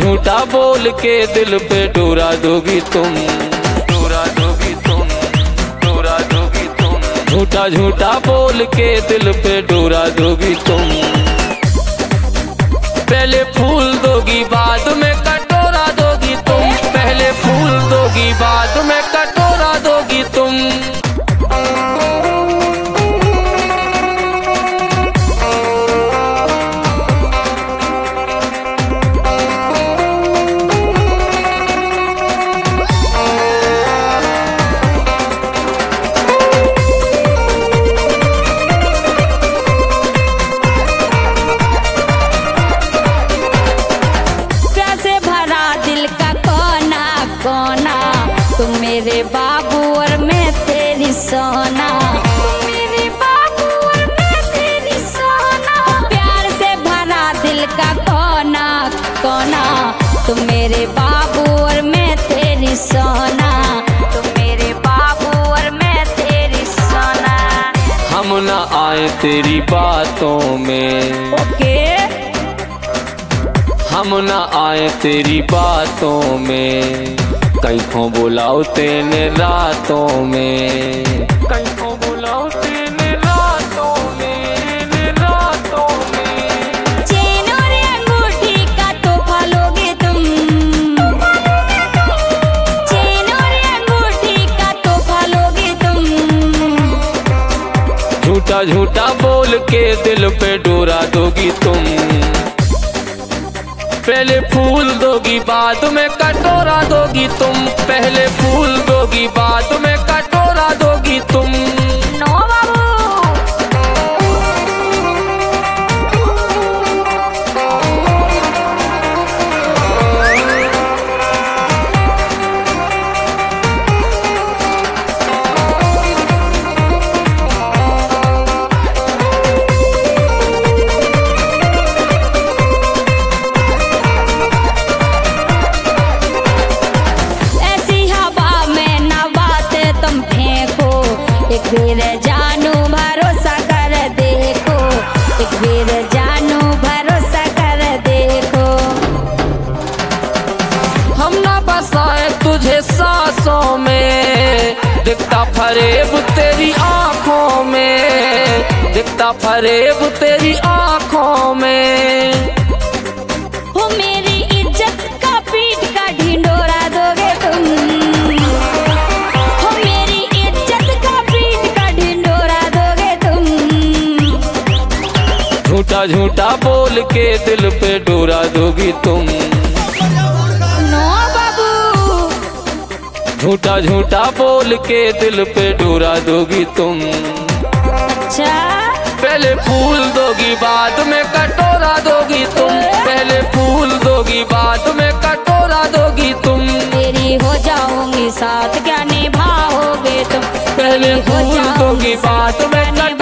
झूठा बोल के दिल पे डोरा दोगी तुम, डोरा दोगी तुम, डोरा दोगी तुम। झूठा झूठा बोल के दिल पे डोरा दोगी तुम। पहले फूल दोगी बाद में कटोरा दोगी तुम, पहले फूल दोगी बाद में कटोरा दोगी तुम। तुम मेरे बाबू और मैं तेरी सोना, तुम मेरे बाबू और मैं तेरी सोना। प्यार से भरा दिल का कोना कोना, तुम मेरे बाबू और मैं तेरी सोना, तुम मेरे बाबू और मैं तेरी सोना। हम ना आए तेरी बातों में, ओके। हम ना आए तेरी बातों में, कहीं को बुलाओ तेने रातों में, कहीं को बुलाओ तेने रातों में, रातों में। चेन और अंगूठी का तोहफा लोगे तुम, चेन और अंगूठी का तोहफा लोगे तुम। झूठा झूठा बोल के दिल पे डोरा दोगी तुम। पहले फूल दोगी बाद में कटोरा दोगी तुम, पहले फूल दोगी बाद में कटोरा दोगी तुम। नो बाबू। एक बेर जानू भरोसा कर देखो, एक बेर जानू भरोसा कर देखो। हम ना बसाए तुझे सांसों में, दिखता फरेब तेरी आँखों में, दिखता फरेब तेरी आँखों में। हो मेरी इज्जत का पीठ का ढिंडोरा दोगे तुम, झूठा झूठा बोल के दिल पे डोरा दोगी तुम। नो बाबू। झूठा झूठा बोल के दिल पे डोरा दोगी तुम। अच्छा। पहले फूल दोगी बाद में कटोरा दोगी तुम, पहले फूल दोगी बाद में कटोरा दोगी तुम। तेरी हो जाऊंगी साथ क्या निभाओगे तुम, पहले फूल दोगी बाद में